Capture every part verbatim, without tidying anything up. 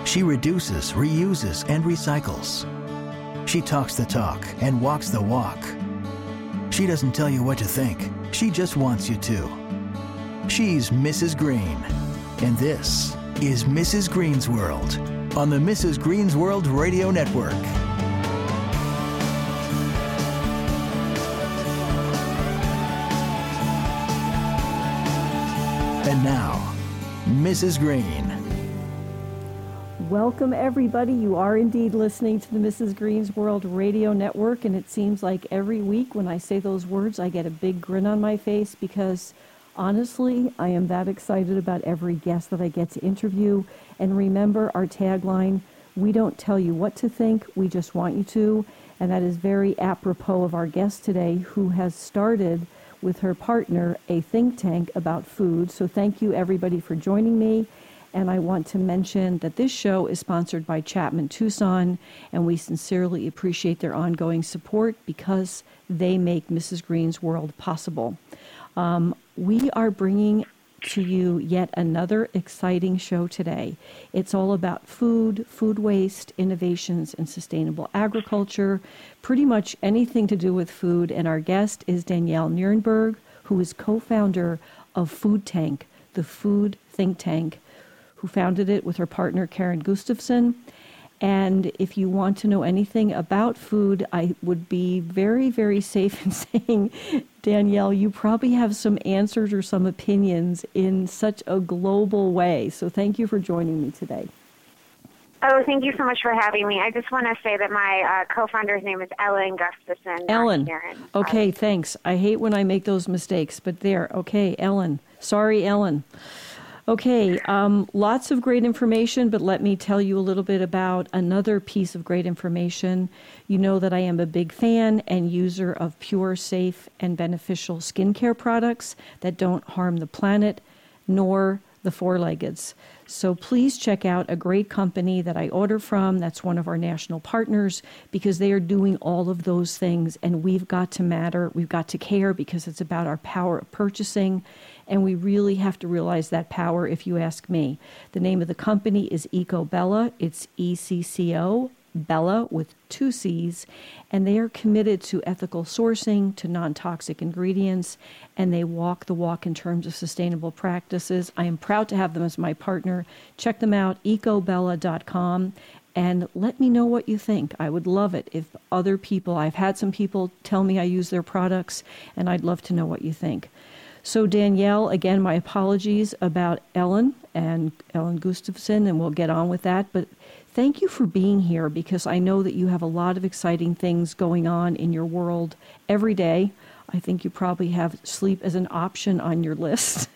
She reduces, reuses, and recycles. She talks the talk and walks the walk. She doesn't tell you what to think. She just wants you to. She's Missus Green. And this is Missus Green's World on the Missus Green's World Radio Network. And now, Missus Green. Welcome, everybody. You are indeed listening to the Missus Green's World Radio Network, and it seems like every week when I say those words, I get a big grin on my face because, honestly, I am that excited about every guest that I get to interview. And remember our tagline, we don't tell you what to think, we just want you to. And that is very apropos of our guest today, who has started with her partner a think tank about food. So thank you, everybody, for joining me. And I want to mention that this show is sponsored by Chapman Tucson, and we sincerely appreciate their ongoing support because they make Missus Green's World possible. Um, we are bringing to you yet another exciting show today. It's all about food, food waste, innovations, and sustainable agriculture, pretty much anything to do with food. And our guest is Danielle Nierenberg, who is co-founder of Food Tank, the food think tank, who founded it with her partner, Karen Gustafson. And if you want to know anything about food, I would be very, very safe in saying, Danielle, you probably have some answers or some opinions in such a global way. So thank you for joining me today. Oh, thank you so much for having me. I just want to say that my uh, co-founder's name is Ellen Gustafson. Ellen. Karen. Okay, thanks. I hate when I make those mistakes, but there. Okay, Ellen. Sorry, Ellen. Okay, um, lots of great information, but let me tell you a little bit about another piece of great information. You know that I am a big fan and user of pure, safe, and beneficial skincare products that don't harm the planet nor the four-leggeds. So please check out a great company that I order from. That's one of our national partners because they are doing all of those things, and we've got to matter. We've got to care because it's about our power of purchasing. And we really have to realize that power, if you ask me. The name of the company is EcoBella. It's E C C O, Bella with two C's. And they are committed to ethical sourcing, to non-toxic ingredients, and they walk the walk in terms of sustainable practices. I am proud to have them as my partner. Check them out, ecobella dot com. And let me know what you think. I would love it if other people, I've had some people tell me I use their products, and I'd love to know what you think. So Danielle, again, my apologies about Ellen and Ellen Gustafson, and we'll get on with that. But thank you for being here because I know that you have a lot of exciting things going on in your world every day. I think you probably have sleep as an option on your list.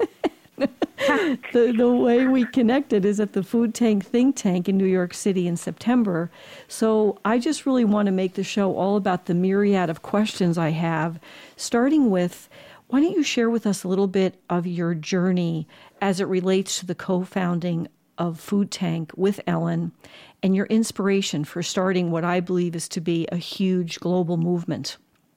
the, the way we connected is at the Food Tank Think Tank in New York City in September. So I just really want to make the show all about the myriad of questions I have, starting with, why don't you share with us a little bit of your journey as it relates to the co-founding of Food Tank with Ellen and your inspiration for starting what I believe is to be a huge global movement?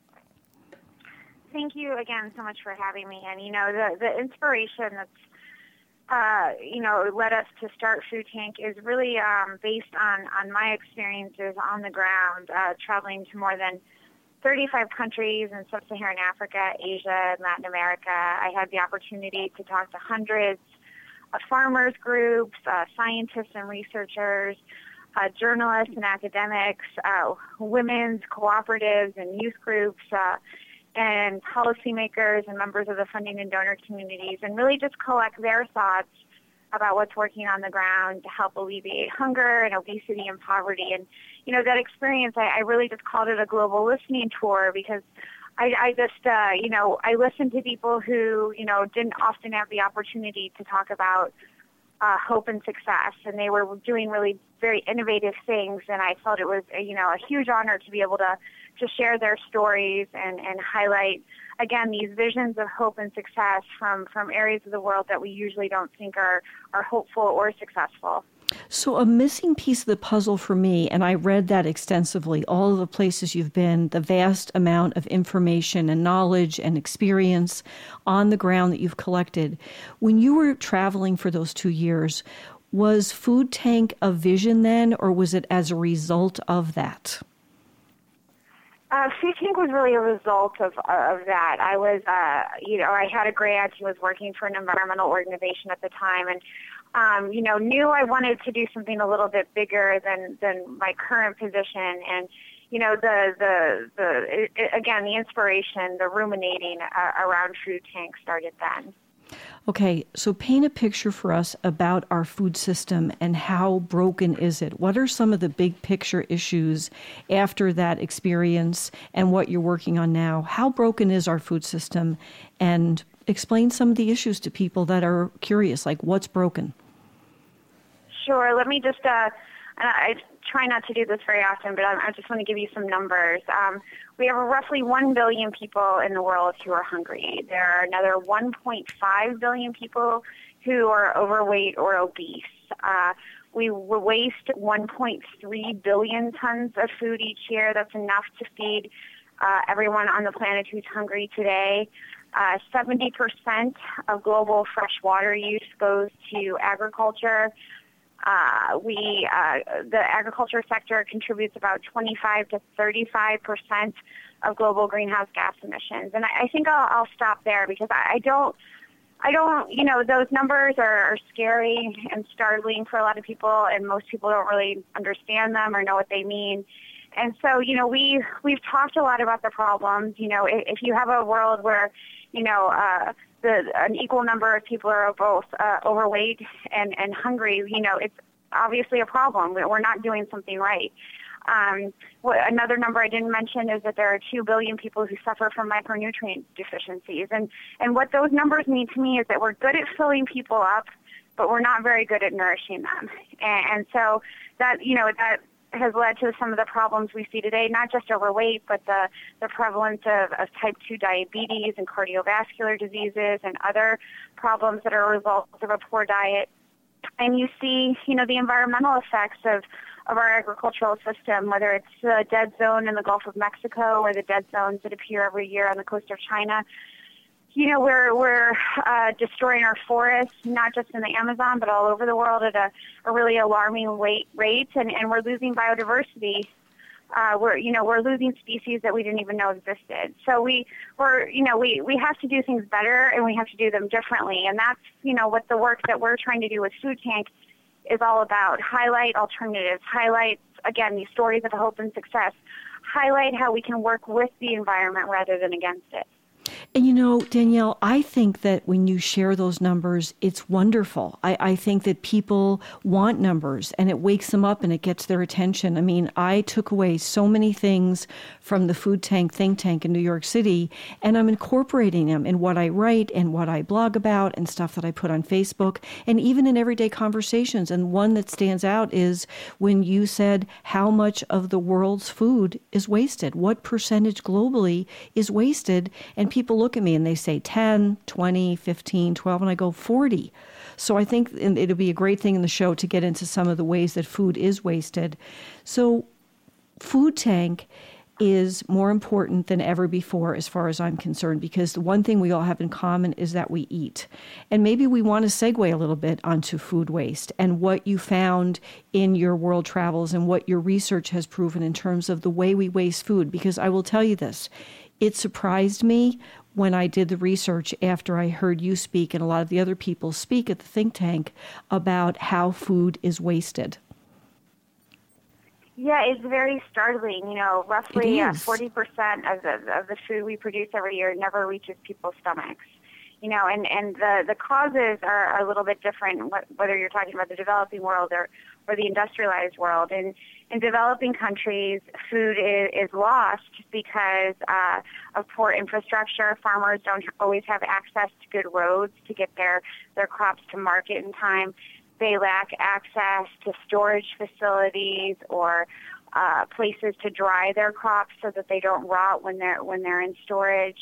Thank you again so much for having me. And, you know, the, the inspiration that's, uh, you know, led us to start Food Tank is really um, based on, on my experiences on the ground, uh, traveling to more than thirty-five countries in sub-Saharan Africa, Asia, and Latin America. I had the opportunity to talk to hundreds of farmers groups, uh, scientists and researchers, uh, journalists and academics, uh, women's cooperatives and youth groups, uh, and policymakers and members of the funding and donor communities, and really just collect their thoughts about what's working on the ground to help alleviate hunger and obesity and poverty. And, you know, that experience, I, I really just called it a global listening tour because I, I just, uh, you know, I listened to people who, you know, didn't often have the opportunity to talk about uh, hope and success, and they were doing really very innovative things, and I felt it was, you know, a huge honor to be able to, to share their stories and, and highlight, again, these visions of hope and success from, from areas of the world that we usually don't think are, are hopeful or successful. So a missing piece of the puzzle for me, and I read that extensively, all of the places you've been, the vast amount of information and knowledge and experience on the ground that you've collected. When you were traveling for those two years, Was Food Tank a vision then, or was it as a result of that? Uh, Food Tank was really a result of of that. I was, uh, you know, I had a grant and was working for an environmental organization at the time, and um, you know, knew I wanted to do something a little bit bigger than than my current position. And you know, the the the it, it, again, the inspiration, the ruminating uh, around Food Tank started then. Okay, so paint a picture for us about our food system and how broken is it? What are some of the big picture issues after that experience and what you're working on now? How broken is our food system? And explain some of the issues to people that are curious, like what's broken? Sure. Let me just, uh, I try not to do this very often, but I, I just want to give you some numbers. Um, we have roughly one billion people in the world who are hungry. There are another one point five billion people who are overweight or obese. Uh, we waste one point three billion tons of food each year. That's enough to feed uh, everyone on the planet who's hungry today. Uh, seventy percent of global fresh water use goes to agriculture. Uh, we, uh, the agriculture sector contributes about twenty-five to thirty-five percent of global greenhouse gas emissions. And I, I think I'll, I'll stop there because I, I don't, I don't, you know, those numbers are, are scary and startling for a lot of people, and most people don't really understand them or know what they mean. And so, you know, we, we've talked a lot about the problems. You know, if, if you have a world where, you know, uh, The, an equal number of people are both uh, overweight and, and hungry, you know, it's obviously a problem. We're not doing something right. Um, what, another number I didn't mention is that there are two billion people who suffer from micronutrient deficiencies. And, and what those numbers mean to me is that we're good at filling people up, but we're not very good at nourishing them. And, and so that, you know, that has led to some of the problems we see today, not just overweight, but the, the prevalence of, of type two diabetes and cardiovascular diseases and other problems that are a result of a poor diet. And you see, you know, the environmental effects of, of our agricultural system, whether it's the dead zone in the Gulf of Mexico or the dead zones that appear every year on the coast of China. You know, we're we're uh, destroying our forests, not just in the Amazon, but all over the world at a, a really alarming rate, rate and, and we're losing biodiversity. Uh, we're, you know, we're losing species that we didn't even know existed. So we, we're, you know, we, we have to do things better, and we have to do them differently. And that's, you know, what the work that we're trying to do with Food Tank is all about. Highlight alternatives, highlight, again, these stories of hope and success, highlight how we can work with the environment rather than against it. And you know, Danielle, I think that when you share those numbers, it's wonderful. I, I think that people want numbers, and it wakes them up and it gets their attention. I mean, I took away so many things from the Food Tank think tank in New York City, and I'm incorporating them in what I write and what I blog about and stuff that I put on Facebook and even in everyday conversations. And one that stands out is when you said how much of the world's food is wasted. What percentage globally is wasted? And people look at me and they say ten, twenty, fifteen, twelve, and I go forty. So I think it'll be a great thing in the show to get into some of the ways that food is wasted. So Food Tank is more important than ever before as far as I'm concerned, because the one thing we all have in common is that we eat. And maybe we want to segue a little bit onto food waste and what you found in your world travels and what your research has proven in terms of the way we waste food. Because I will tell you this, it surprised me when I did the research after I heard you speak and a lot of the other people speak at the think tank about how food is wasted. Yeah, it's very startling. You know, roughly uh, forty percent of the, of the food we produce every year never reaches people's stomachs. You know, and, and the, the causes are, are a little bit different, whether you're talking about the developing world or, or the industrialized world. And in developing countries, food is, is lost because uh, of poor infrastructure. Farmers don't always have access to good roads to get their, their crops to market in time. They lack access to storage facilities or uh, places to dry their crops so that they don't rot when they're when they're in storage.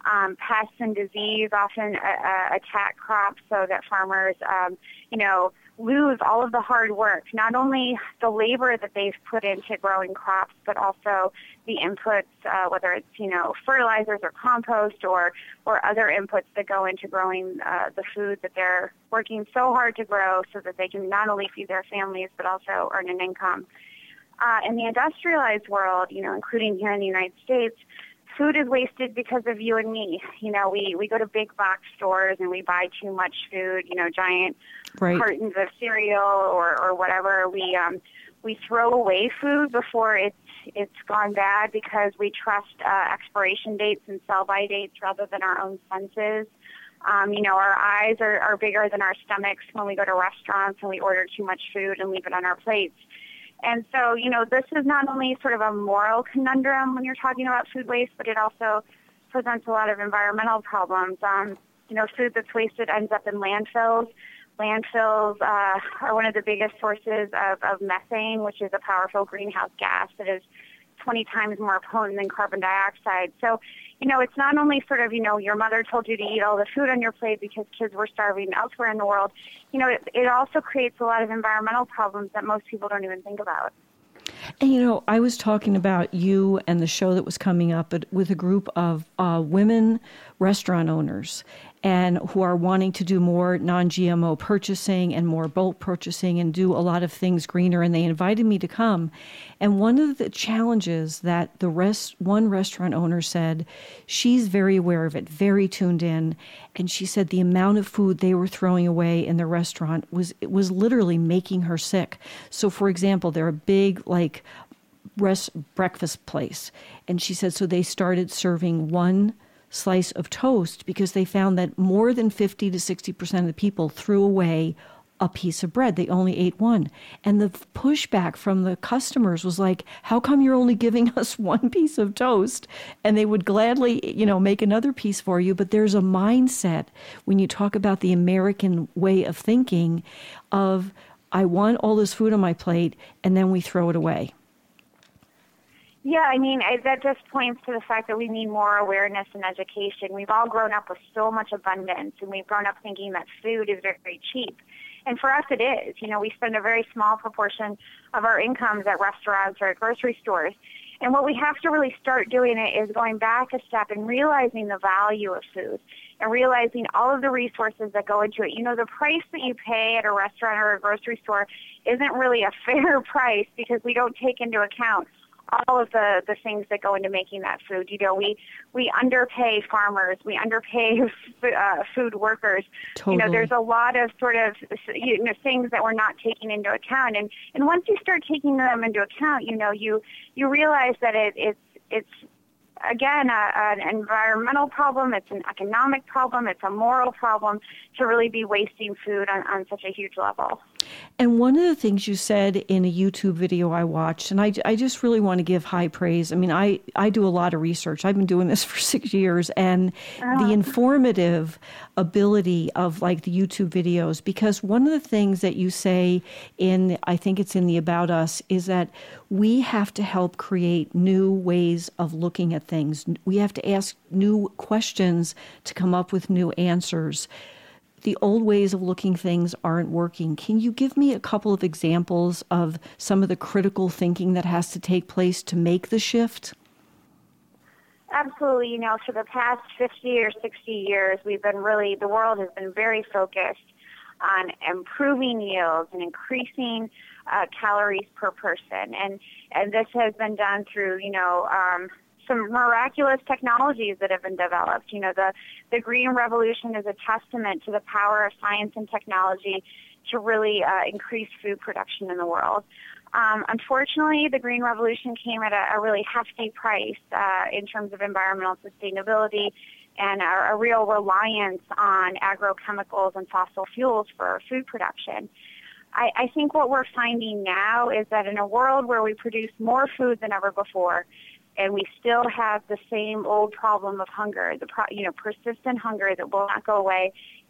Um, pests and disease often uh, uh, attack crops so that farmers, um, you know, lose all of the hard work, not only the labor that they've put into growing crops, but also the inputs, uh, whether it's, you know, fertilizers or compost or, or other inputs that go into growing uh, the food that they're working so hard to grow so that they can not only feed their families, but also earn an income. Uh, in the industrialized world, you know, including here in the United States, food is wasted because of you and me. You know, we, we go to big box stores and we buy too much food, you know, giant right. cartons of cereal or, or whatever. We um, we throw away food before it's, it's gone bad because we trust uh, expiration dates and sell-by dates rather than our own senses. Um, you know, our eyes are, are bigger than our stomachs when we go to restaurants and we order too much food and leave it on our plates. And so, you know, this is not only sort of a moral conundrum when you're talking about food waste, but it also presents a lot of environmental problems. Um, you know, food that's wasted ends up in landfills. Landfills uh, are one of the biggest sources of, of methane, which is a powerful greenhouse gas that is twenty times more potent than carbon dioxide. So, you know, it's not only sort of, you know, your mother told you to eat all the food on your plate because kids were starving elsewhere in the world. You know, it, it also creates a lot of environmental problems that most people don't even think about. And, you know, I was talking about you and the show that was coming up with a group of uh, women restaurant owners and who are wanting to do more non-G M O purchasing and more bulk purchasing and do a lot of things greener. And they invited me to come. And one of the challenges that the rest, one restaurant owner said, she's very aware of it, very tuned in. And she said the amount of food they were throwing away in the restaurant was, it was literally making her sick. So, for example, they're a big, like, rest, breakfast place. And she said, so they started serving one slice of toast because they found that more than fifty to sixty percent of the people threw away a piece of bread. They only ate one. And the pushback from the customers was like, how come you're only giving us one piece of toast? And they would gladly, you know, make another piece for you. But there's a mindset when you talk about the American way of thinking of, I want all this food on my plate, and then we throw it away. Yeah, I mean, I, that just points to the fact that we need more awareness and education. We've all grown up with so much abundance, and we've grown up thinking that food is very, very cheap. And for us, it is. You know, we spend a very small proportion of our incomes at restaurants or at grocery stores. And what we have to really start doing it is going back a step and realizing the value of food and realizing all of the resources that go into it. You know, the price that you pay at a restaurant or a grocery store isn't really a fair price because we don't take into account all of the, the things that go into making that food. You know, we, we underpay farmers, we underpay uh, food workers. Totally. You know, there's a lot of sort of, you know, things that we're not taking into account. And, and once you start taking them into account, you know, you, you realize that it, it's, it's, again, a, an environmental problem, it's an economic problem, it's a moral problem to really be wasting food on, on such a huge level. And one of the things you said in a YouTube video I watched, and I, I just really want to give high praise. I mean, I, I do a lot of research. I've been doing this for six years, and oh. the informative ability of like the YouTube videos, because one of the things that you say in, I think it's in the About Us, is that we have to help create new ways of looking at things. We have to ask new questions to come up with new answers. The old ways of looking things aren't working. Can you give me a couple of examples of some of the critical thinking that has to take place to make the shift? Absolutely. You know, for the past fifty or sixty years, we've been really, the world has been very focused on improving yields and increasing uh, calories per person. And, and this has been done through, you know, um, some miraculous technologies that have been developed. You know, the, the Green Revolution is a testament to the power of science and technology to really uh, increase food production in the world. Um, unfortunately, the Green Revolution came at a, a really hefty price uh, in terms of environmental sustainability and a, a real reliance on agrochemicals and fossil fuels for food production. I, I think what we're finding now is that in a world where we produce more food than ever before, and we still have the same old problem of hunger, the pro, you know, persistent hunger that will not go away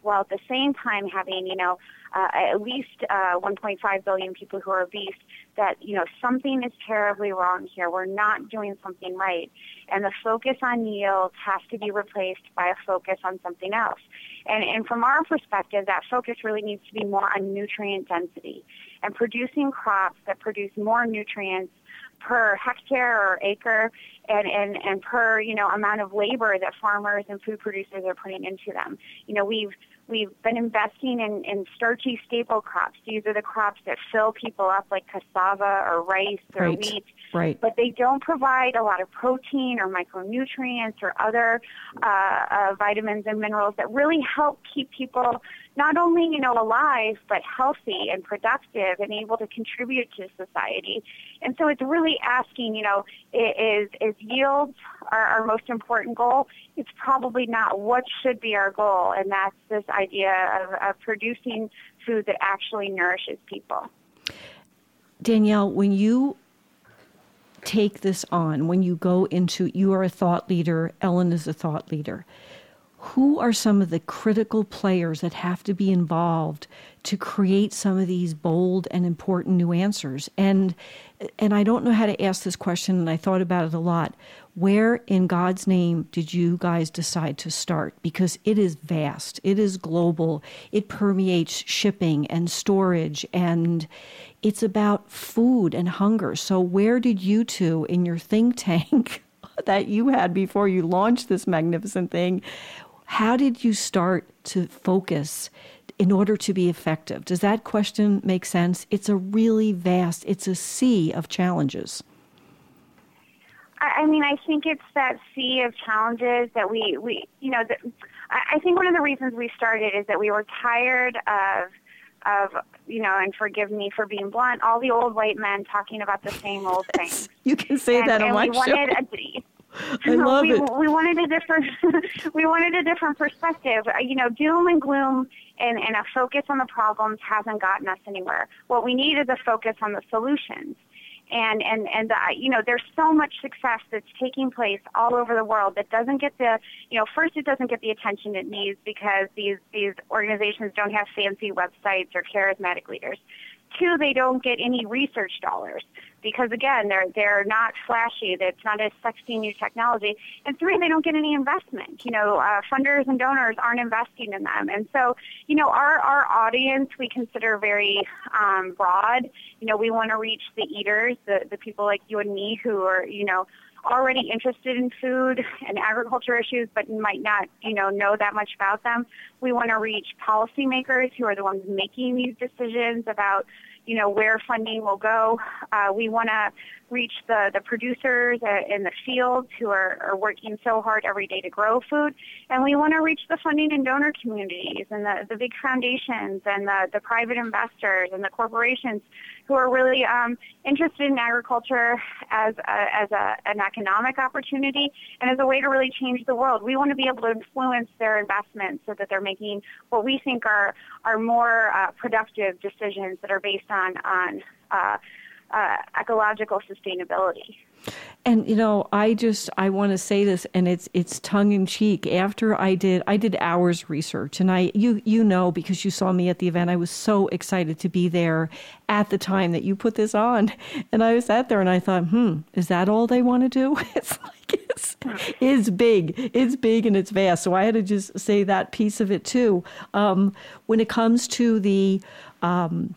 while at the same time having, you know, uh, at least uh, one point five billion people who are obese, that, you know, something is terribly wrong here. We're not doing something right. And the focus on yield has to be replaced by a focus on something else. And, and from our perspective, that focus really needs to be more on nutrient density and producing crops that produce more nutrients per hectare or acre and, and, and per, you know, amount of labor that farmers and food producers are putting into them. You know, we've We've been investing in, in starchy staple crops. These are the crops that fill people up, like cassava or rice or right. wheat. Right. But they don't provide a lot of protein or micronutrients or other uh, uh, vitamins and minerals that really help keep people not only, you know, alive, but healthy and productive and able to contribute to society. And so it's really asking, you know, is, is yield our, our most important goal? It's probably not. What should be our goal? And that's this idea of, of producing food that actually nourishes people. Danielle, when you take this on, when you go into, you are a thought leader, Ellen is a thought leader, who are some of the critical players that have to be involved to create some of these bold and important new answers? And and I don't know how to ask this question, and I thought about it a lot. Where in God's name did you guys decide to start? Because it is vast. It is global. It permeates shipping and storage, and it's about food and hunger. So where did you two in your think tank that you had before you launched this magnificent thing, how did you start to focus in order to be effective? Does that question make sense? It's a really vast, it's a sea of challenges. I mean, I think it's that sea of challenges that we, we you know, the, I think one of the reasons we started is that we were tired of, of, you know, and forgive me for being blunt, all the old white men talking about the same old things. You can say and, that on and my we show. Wanted a, I love we, it. We wanted a different, we wanted a different perspective. You know, doom and gloom and, and a focus on the problems hasn't gotten us anywhere. What we need is a focus on the solutions. And, and, and the, you know, there's so much success that's taking place all over the world that doesn't get the, you know, first it doesn't get the attention it needs because these, these organizations don't have fancy websites or charismatic leaders. Two, they don't get any research dollars because, again, they're they're not flashy. It's not a sexy new technology. And three, they don't get any investment. You know, uh, funders and donors aren't investing in them. And so, you know, our, our audience we consider very um, broad. You know, we want to reach the eaters, the, the people like you and me who are, you know, already interested in food and agriculture issues but might not, you know, know that much about them. We want to reach policymakers who are the ones making these decisions about, you know, where funding will go. Uh, we want to reach the, the producers uh, in the fields who are, are working so hard every day to grow food. And we want to reach the funding and donor communities and the, the big foundations and the, the private investors and the corporations who are really um, interested in agriculture as, a, as a, an economic opportunity and as a way to really change the world. We want to be able to influence their investments so that they're making what we think are, are more uh, productive decisions that are based on, on uh, uh, ecological sustainability. And, you know, I just, I want to say this, and it's it's tongue in cheek. After I did, I did hours research, and I, you you know, because you saw me at the event, I was so excited to be there at the time that you put this on. And I was sat there and I thought, hmm, is that all they want to do? It's like, it's, it's big, it's big and it's vast. So I had to just say that piece of it too. Um, when it comes to the, um,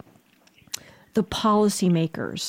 the policymakers,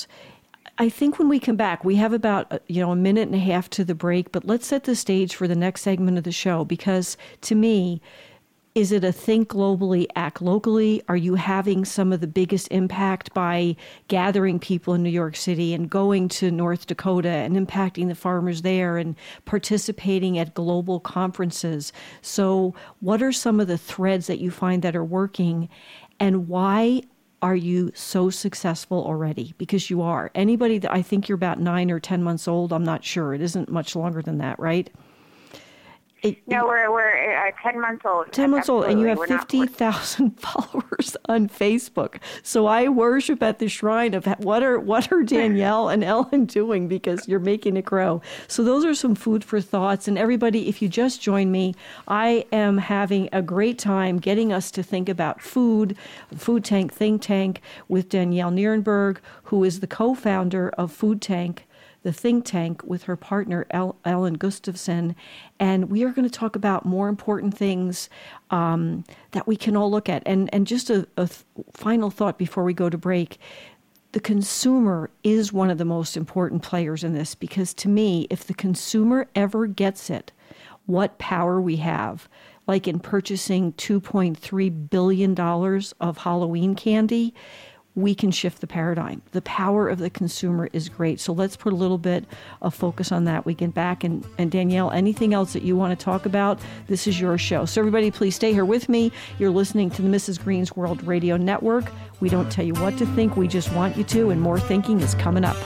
I think when we come back, we have about, you know, a minute and a half to the break, but let's set the stage for the next segment of the show, because to me, is it a think globally, act locally? Are you having some of the biggest impact by gathering people in New York City and going to North Dakota and impacting the farmers there and participating at global conferences? So what are some of the threads that you find that are working, and why are you so successful already? Because you are. Anybody that I think you're about nine or ten months old, I'm not sure. It isn't much longer than that, right? It, no, we're we're uh, ten months old. Ten months old, and you have fifty thousand followers. followers on Facebook. So I worship at the shrine of what are what are Danielle and Ellen doing, because you're making it grow. So those are some food for thoughts. And everybody, if you just join me, I am having a great time getting us to think about food, Food Tank Think Tank, with Danielle Nierenberg, who is the co-founder of Food Tank, the think tank, with her partner, Ellen Gustafson. And we are going to talk about more important things um, that we can all look at. And, and just a, a th- final thought before we go to break. The consumer is one of the most important players in this, because to me, if the consumer ever gets it, what power we have, like in purchasing two point three billion dollars of Halloween candy, we can shift the paradigm. The power of the consumer is great. So let's put a little bit of focus on that. We get back. And, and Danielle, anything else that you want to talk about, this is your show. So everybody, please stay here with me. You're listening to the Missus Green's World Radio Network. We don't tell you what to think. We just want you to. And more thinking is coming up.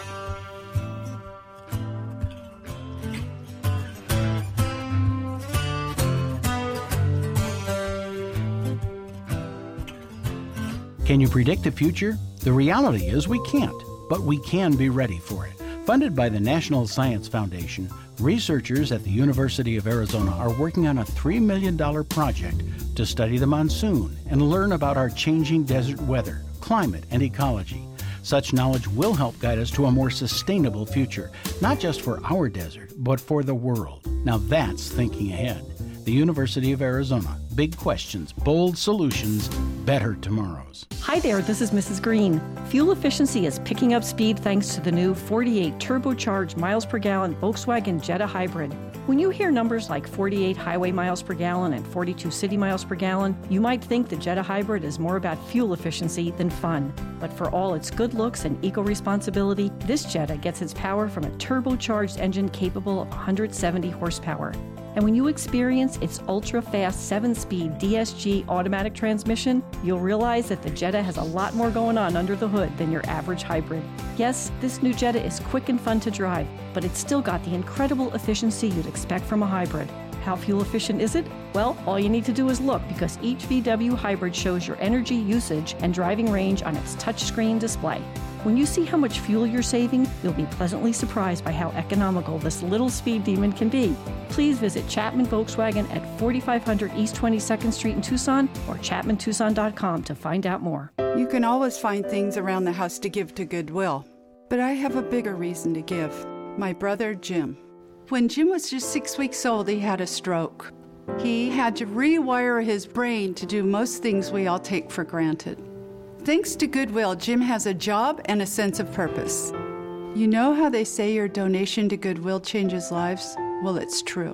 Can you predict the future? The reality is we can't, but we can be ready for it. Funded by the National Science Foundation, researchers at the University of Arizona are working on a three million dollars project to study the monsoon and learn about our changing desert weather, climate, and ecology. Such knowledge will help guide us to a more sustainable future, not just for our desert, but for the world. Now that's thinking ahead. The University of Arizona. Big questions, bold solutions, better tomorrows. Hi there, this is Missus Green. Fuel efficiency is picking up speed thanks to the new forty-eight turbocharged miles per gallon Volkswagen Jetta Hybrid. When you hear numbers like forty-eight highway miles per gallon and forty-two city miles per gallon, you might think the Jetta Hybrid is more about fuel efficiency than fun. But for all its good looks and eco-responsibility, this Jetta gets its power from a turbocharged engine capable of one hundred seventy horsepower. And when you experience its ultra-fast seven-speed D S G automatic transmission, you'll realize that the Jetta has a lot more going on under the hood than your average hybrid. Yes, this new Jetta is quick and fun to drive, but it's still got the incredible efficiency you'd expect from a hybrid. How fuel efficient is it? Well, all you need to do is look, because each V W hybrid shows your energy usage and driving range on its touchscreen display. When you see how much fuel you're saving, you'll be pleasantly surprised by how economical this little speed demon can be. Please visit Chapman Volkswagen at forty-five hundred East twenty-second Street in Tucson or chapman tucson dot com to find out more. You can always find things around the house to give to Goodwill, but I have a bigger reason to give. My brother, Jim. When Jim was just six weeks old, he had a stroke. He had to rewire his brain to do most things we all take for granted. Thanks to Goodwill, Jim has a job and a sense of purpose. You know how they say your donation to Goodwill changes lives? Well, it's true.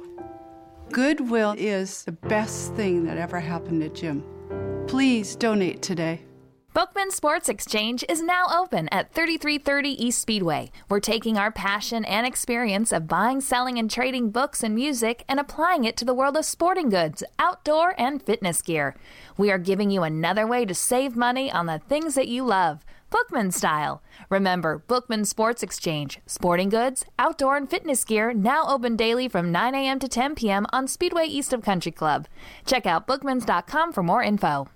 Goodwill is the best thing that ever happened to Jim. Please donate today. Bookman Sports Exchange is now open at thirty-three thirty East Speedway. We're taking our passion and experience of buying, selling, and trading books and music and applying it to the world of sporting goods, outdoor, and fitness gear. We are giving you another way to save money on the things that you love, Bookman style. Remember, Bookman Sports Exchange, sporting goods, outdoor, and fitness gear now open daily from nine a.m. to ten p.m. on Speedway east of Country Club. Check out bookmans dot com for more info.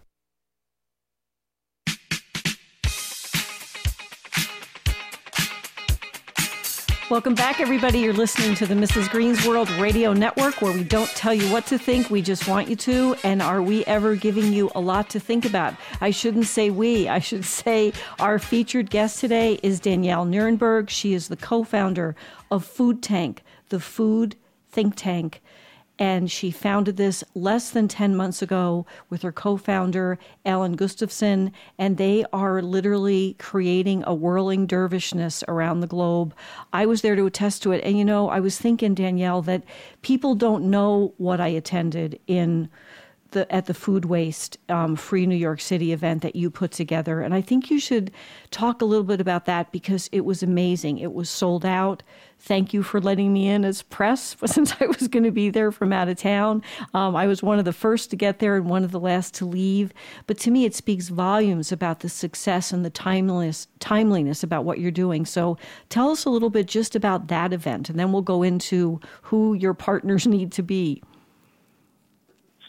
Welcome back, everybody. You're listening to the Missus Green's World Radio Network, where we don't tell you what to think, we just want you to. And are we ever giving you a lot to think about? I shouldn't say we. I should say our featured guest today is Danielle Nierenberg. She is the co-founder of Food Tank, the food think tank. And she founded this less than ten months ago with her co-founder, Ellen Gustafson, and they are literally creating a whirling dervishness around the globe. I was there to attest to it. And, you know, I was thinking, Danielle, that people don't know what I attended in the at the Food Waste um, Free New York City event that you put together. And I think you should talk a little bit about that, because it was amazing. It was sold out. Thank you for letting me in as press, since I was going to be there from out of town. Um, I was one of the first to get there and one of the last to leave. But to me, it speaks volumes about the success and the timeliness, timeliness about what you're doing. So tell us a little bit just about that event, and then we'll go into who your partners need to be.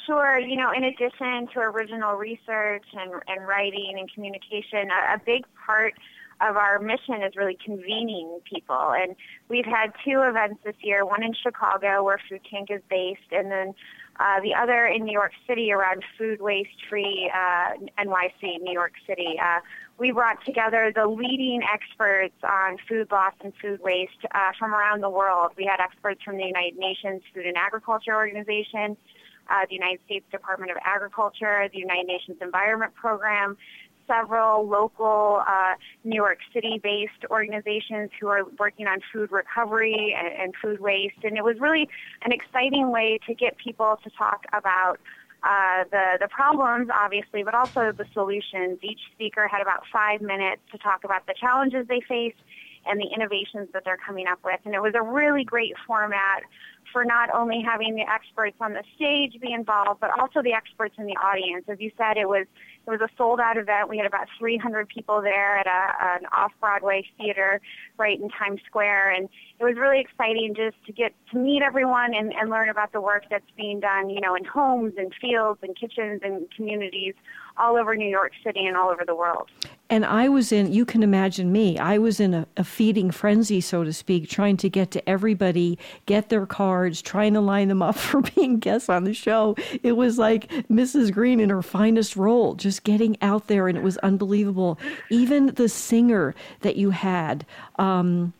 Sure. You know, in addition to original research and, and writing and communication, a, a big part of our mission is really convening people. And we've had two events this year, one in Chicago where Food Tank is based, and then uh, the other in New York City around Food Waste Free uh, N Y C, New York City. Uh, we brought together the leading experts on food loss and food waste uh, from around the world. We had experts from the United Nations Food and Agriculture Organization, uh, the United States Department of Agriculture, the United Nations Environment Program, several local uh, New York City-based organizations who are working on food recovery and, and food waste. And it was really an exciting way to get people to talk about uh, the, the problems, obviously, but also the solutions. Each speaker had about five minutes to talk about the challenges they face and the innovations that they're coming up with. And it was a really great format for not only having the experts on the stage be involved, but also the experts in the audience. As you said, it was it was a sold-out event. We had about three hundred people there at a, an off-Broadway theater right in Times Square, and it was really exciting just to get to meet everyone and, and learn about the work that's being done, you know, in homes and fields and kitchens and communities all over New York City and all over the world. And I was in, you can imagine me, I was in a, a feeding frenzy, so to speak, trying to get to everybody, get their cards, trying to line them up for being guests on the show. It was like Missus Green in her finest role, just getting out there, and it was unbelievable. Even the singer that you had, um,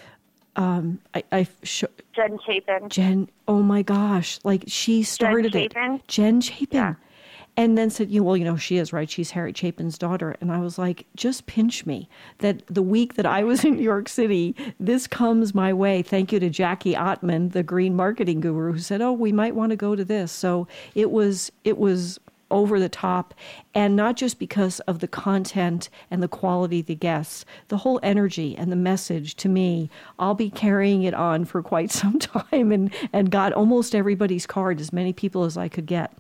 um, I, I sh- Jen Chapin. Jen, oh my gosh, like she started Jen it. Chapin? Jen Chapin. Yeah. And then said, you know, well, you know, she is, right? She's Harry Chapin's daughter. And I was like, just pinch me that the week that I was in New York City, this comes my way. Thank you to Jackie Ottman, the green marketing guru, who said, oh, we might want to go to this. So it was, it was over the top, and not just because of the content and the quality of the guests, the whole energy and the message to me, I'll be carrying it on for quite some time, and, and got almost everybody's card, as many people as I could get.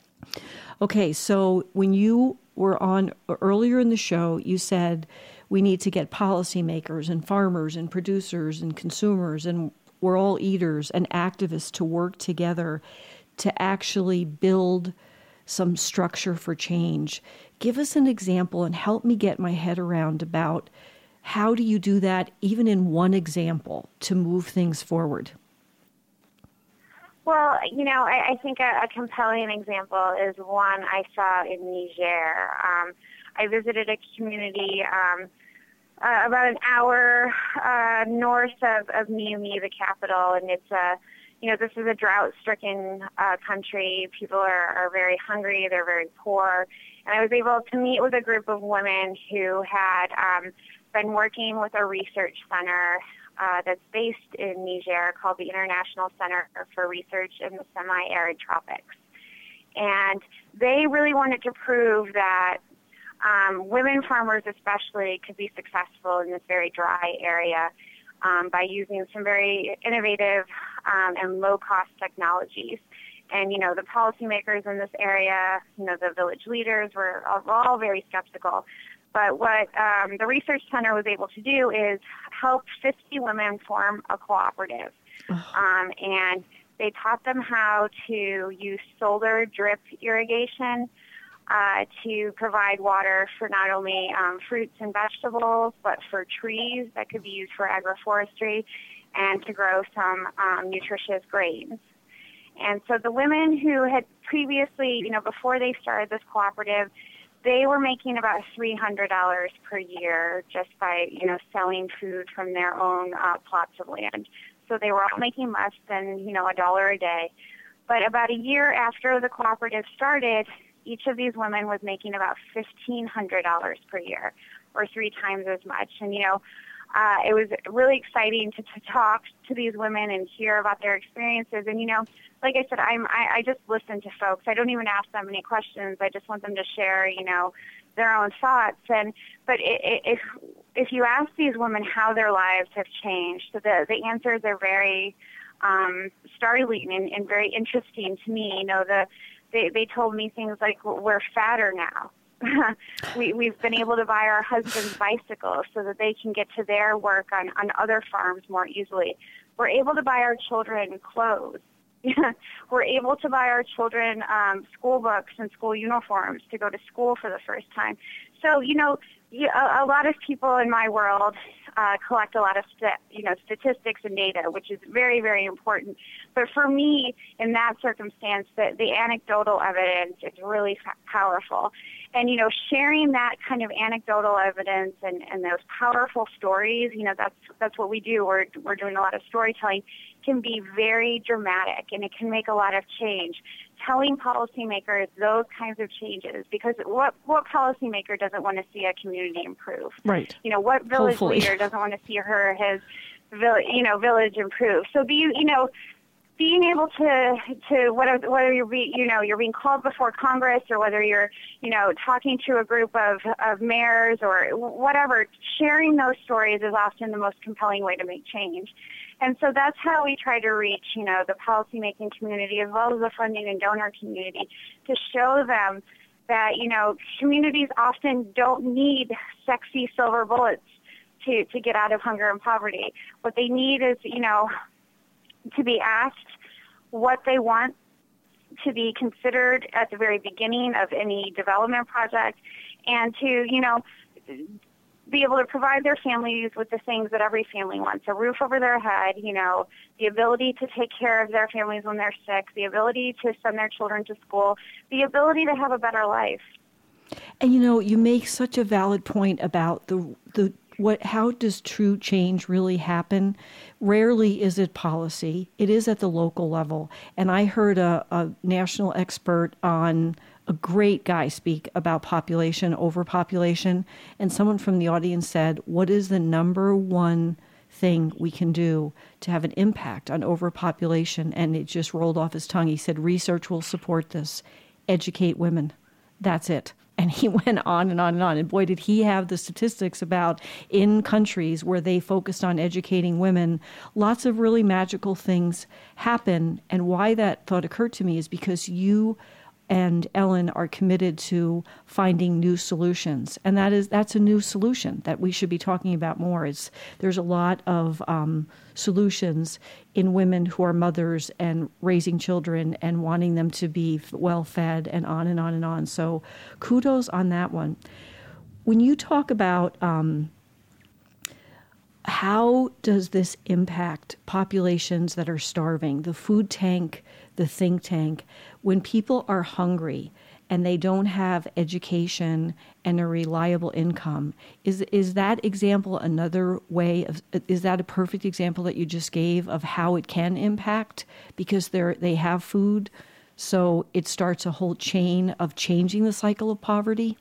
Okay, so when you were on earlier in the show, you said we need to get policymakers and farmers and producers and consumers, and we're all eaters and activists to work together to actually build some structure for change. Give us an example and help me get my head around about how do you do that, even in one example, to move things forward? Well, you know, I, I think a, a compelling example is one I saw in Niger. Um, I visited a community um, uh, about an hour uh, north of, of Niamey, the capital, and it's a, you know, this is a drought-stricken uh, country. People are, are very hungry. They're very poor. And I was able to meet with a group of women who had um, been working with a research center Uh, that's based in Niger called the International Center for Research in the Semi-Arid Tropics. And they really wanted to prove that um, women farmers especially could be successful in this very dry area um, by using some very innovative um, and low-cost technologies. And, you know, the policymakers in this area, you know, the village leaders were all, all very skeptical. But what um, the research center was able to do is help fifty women form a cooperative. Um, and they taught them how to use solar drip irrigation uh, to provide water for not only um, fruits and vegetables, but for trees that could be used for agroforestry and to grow some um, nutritious grains. And so the women who had previously, you know, before they started this cooperative, they were making about three hundred dollars per year just by, you know, selling food from their own uh, plots of land. So they were all making less than, you know, a dollar a day. But about a year after the cooperative started, each of these women was making about fifteen hundred dollars per year, or three times as much. And, you know, uh, it was really exciting to, to talk to these women and hear about their experiences. And, you know, like I said, I'm, I, I just listen to folks. I don't even ask them any questions. I just want them to share, you know, their own thoughts. And but it, it, if if you ask these women how their lives have changed, so the, the answers are very um, startling and, and very interesting to me. You know, the they, they told me things like, we're fatter now. we, we've been able to buy our husbands bicycles so that they can get to their work on, on other farms more easily. We're able to buy our children clothes we're able to buy our children um, school books and school uniforms to go to school for the first time. So, you know, you, a, a lot of people in my world uh, collect a lot of, st- you know, statistics and data, which is very, very important. But for me, in that circumstance, the, the anecdotal evidence is really f- powerful. And, you know, sharing that kind of anecdotal evidence and, and those powerful stories, you know, that's that's what we do. We're, we're doing a lot of storytelling, can be very dramatic, and it can make a lot of change. Telling policymakers those kinds of changes, because what, what policymaker doesn't want to see a community improve? Right. You know, what village Hopefully. leader doesn't want to see her or his, vill- you know, village improve? So be you, you know, being able to, to whether, whether you're be, you know, you're being called before Congress or whether you're, you know, talking to a group of, of mayors or whatever, sharing those stories is often the most compelling way to make change. And so that's how we try to reach, you know, the policymaking community as well as the funding and donor community, to show them that, you know, communities often don't need sexy silver bullets to, to get out of hunger and poverty. What they need is, you know, to be asked what they want to be considered at the very beginning of any development project, and to, you know, be able to provide their families with the things that every family wants: a roof over their head, you know, the ability to take care of their families when they're sick, the ability to send their children to school, the ability to have a better life. And, you know, you make such a valid point about the the what how does true change really happen? Rarely is it policy. It is at the local level. And I heard a, a national expert on a great guy speak about population, overpopulation, and someone from the audience said, what is the number one thing we can do to have an impact on overpopulation? And it just rolled off his tongue. He said, research will support this. Educate women. That's it. And he went on and on and on. And boy, did he have the statistics about in countries where they focused on educating women, lots of really magical things happen. And why that thought occurred to me is because you and Ellen are committed to finding new solutions. And that is that's a new solution that we should be talking about more. It's, there's a lot of um, solutions in women who are mothers and raising children and wanting them to be well-fed and on and on and on. So kudos on that one. When you talk about um, how does this impact populations that are starving, the food tank, the think tank, when people are hungry and they don't have education and a reliable income, is is that example another way of, is that a perfect example that you just gave of how it can impact? Because they're they have food, so it starts a whole chain of changing the cycle of poverty?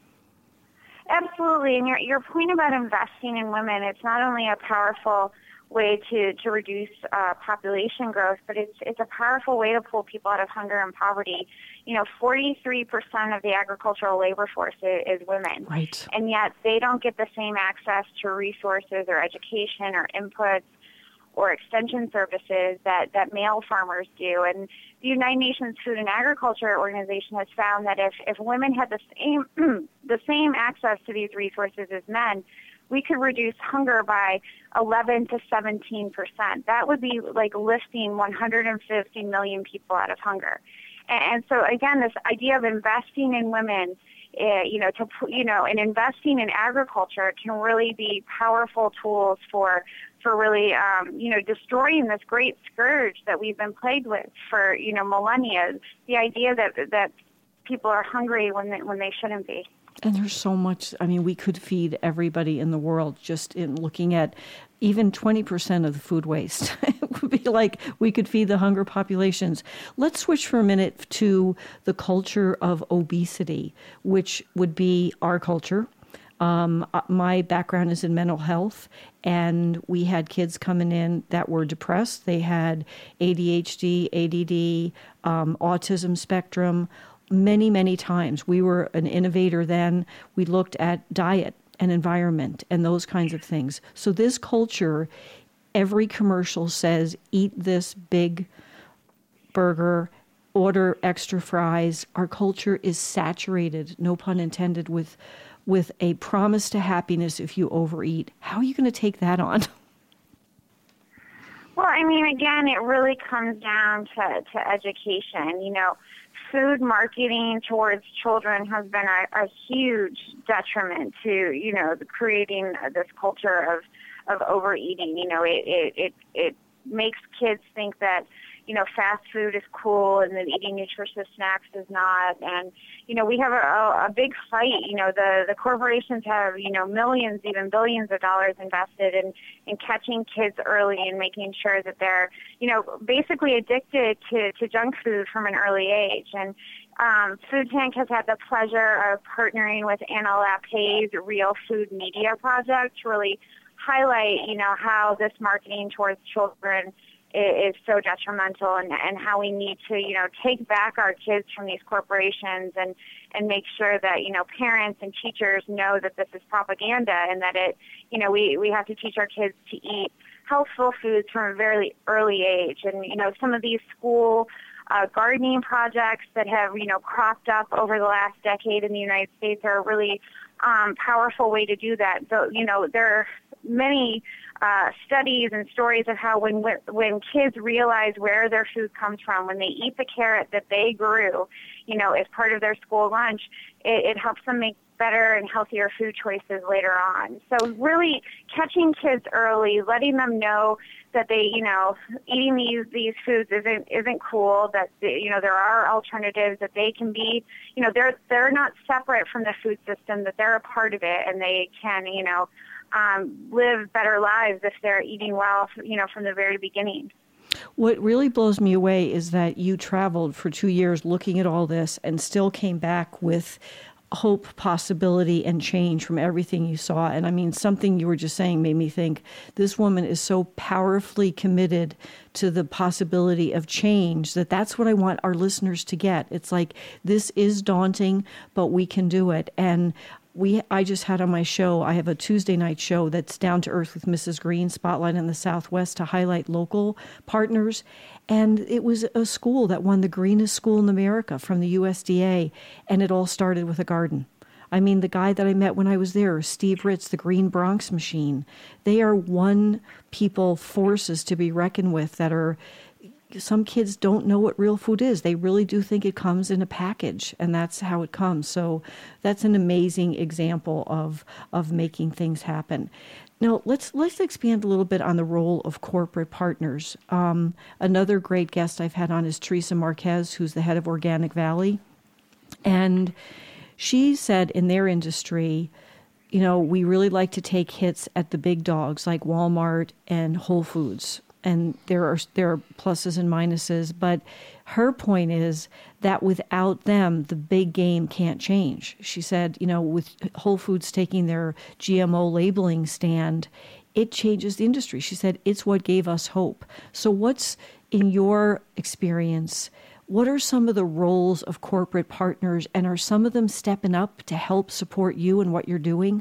Absolutely. And your your point about investing in women, it's not only a powerful way to, to reduce uh, population growth, but it's it's a powerful way to pull people out of hunger and poverty. You know, forty-three percent of the agricultural labor force is, is women. Right. And yet they don't get the same access to resources or education or inputs or extension services that, that male farmers do. And the United Nations Food and Agriculture Organization has found that if, if women had the same the same access to these resources as men, we could reduce hunger by eleven to seventeen percent. That would be like lifting one hundred fifty million people out of hunger. And, and so, again, this idea of investing in women, uh, you know, to you know, and investing in agriculture can really be powerful tools for for really, um, you know, destroying this great scourge that we've been plagued with for, you know, millennia. The idea that that people are hungry when they, when they shouldn't be. And there's so much, I mean, we could feed everybody in the world just in looking at even twenty percent of the food waste. It would be like we could feed the hunger populations. Let's switch for a minute to the culture of obesity, which would be our culture. Um, my background is in mental health, and we had kids coming in that were depressed. They had A D H D, A D D, um, autism spectrum. Many, many times. We were an innovator then. We looked at diet and environment and those kinds of things. So this culture, every commercial says, eat this big burger, order extra fries. Our culture is saturated, no pun intended, with with a promise to happiness if you overeat. How are you going to take that on? Well, I mean, again, it really comes down to, to education. You know, food marketing towards children has been a, a huge detriment to, you know, the creating this culture of, of overeating. You know, it, it, it, it makes kids think that, you know, fast food is cool and that eating nutritious snacks is not. And, you know, we have a, a big fight. You know, the, the corporations have, you know, millions, even billions of dollars invested in, in catching kids early and making sure that they're, you know, basically addicted to, to junk food from an early age. And um, Food Tank has had the pleasure of partnering with Anna Lapay's Real Food Media Project to really highlight, you know, how this marketing towards children is so detrimental, and, and how we need to, you know, take back our kids from these corporations and, and make sure that, you know, parents and teachers know that this is propaganda and that it, you know, we, we have to teach our kids to eat healthful foods from a very early age. And, you know, some of these school uh, gardening projects that have, you know, cropped up over the last decade in the United States are a really um, powerful way to do that. So, you know, there are many Uh, studies and stories of how when when kids realize where their food comes from, when they eat the carrot that they grew, you know, as part of their school lunch, it, it helps them make better and healthier food choices later on. So really catching kids early, letting them know that they, you know, eating these these foods isn't isn't cool. That they, you know, there are alternatives, that they can be, you know, they're they're not separate from the food system, that they're a part of it, and they can, you know, Um, live better lives if they're eating well, you know, from the very beginning. What really blows me away is that you traveled for two years looking at all this and still came back with hope, possibility, and change from everything you saw. And I mean, something you were just saying made me think this woman is so powerfully committed to the possibility of change that that's what I want our listeners to get. It's like, this is daunting, but we can do it. And We, I just had on my show, I have a Tuesday night show that's Down to Earth with Missus Green, Spotlight in the Southwest, to highlight local partners. And it was a school that won the greenest school in America from the U S D A. And it all started with a garden. I mean, the guy that I met when I was there, Steve Ritz, the Green Bronx Machine, they are one people forces to be reckoned with that are... Some kids don't know what real food is. They really do think it comes in a package, and that's how it comes. So that's an amazing example of of making things happen. Now, let's let's expand a little bit on the role of corporate partners. Um, another great guest I've had on is Teresa Marquez, who's the head of Organic Valley. And she said in their industry, you know, we really like to take hits at the big dogs like Walmart and Whole Foods. And there are there are pluses and minuses, but her point is that without them, the big game can't change. She said, you know, with Whole Foods taking their G M O labeling stand, it changes the industry. She said, it's what gave us hope. So what's, in your experience, what are some of the roles of corporate partners, and are some of them stepping up to help support you in what you're doing?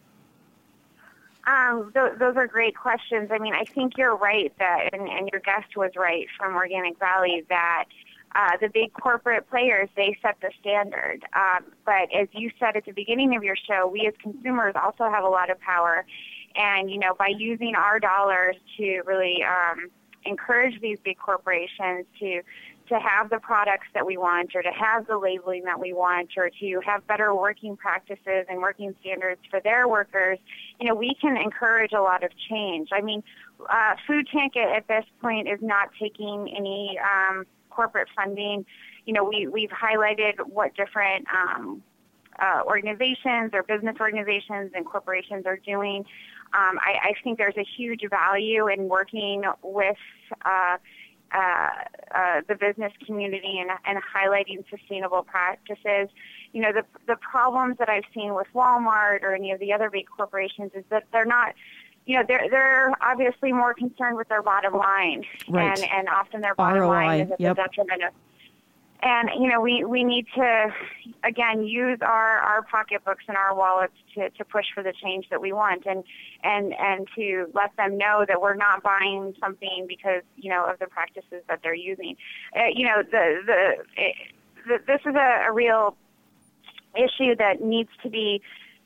Um, th- those are great questions. I mean, I think you're right that, and, and your guest was right from Organic Valley, that uh, the big corporate players, they set the standard. Um, but as you said at the beginning of your show, we as consumers also have a lot of power. And, you know, by using our dollars to really um, encourage these big corporations to to have the products that we want, or to have the labeling that we want, or to have better working practices and working standards for their workers, you know, we can encourage a lot of change. I mean, uh, Food Tank at, at this point is not taking any um, corporate funding. You know, we, we've highlighted what different um, uh, organizations or business organizations and corporations are doing. Um, I, I think there's a huge value in working with uh, Uh, uh, the business community and, and highlighting sustainable practices. You know, the the problems that I've seen with Walmart or any of the other big corporations is that they're not, you know, they're they're obviously more concerned with their bottom line, right. and and often their bottom R O I, line is at yep. the detriment of. And, you know, we, we need to, again, use our, our pocketbooks and our wallets to, to push for the change that we want, and, and, and to let them know that we're not buying something because, you know, of the practices that they're using. Uh, you know, the, the, it, the this is a, a real issue that needs to be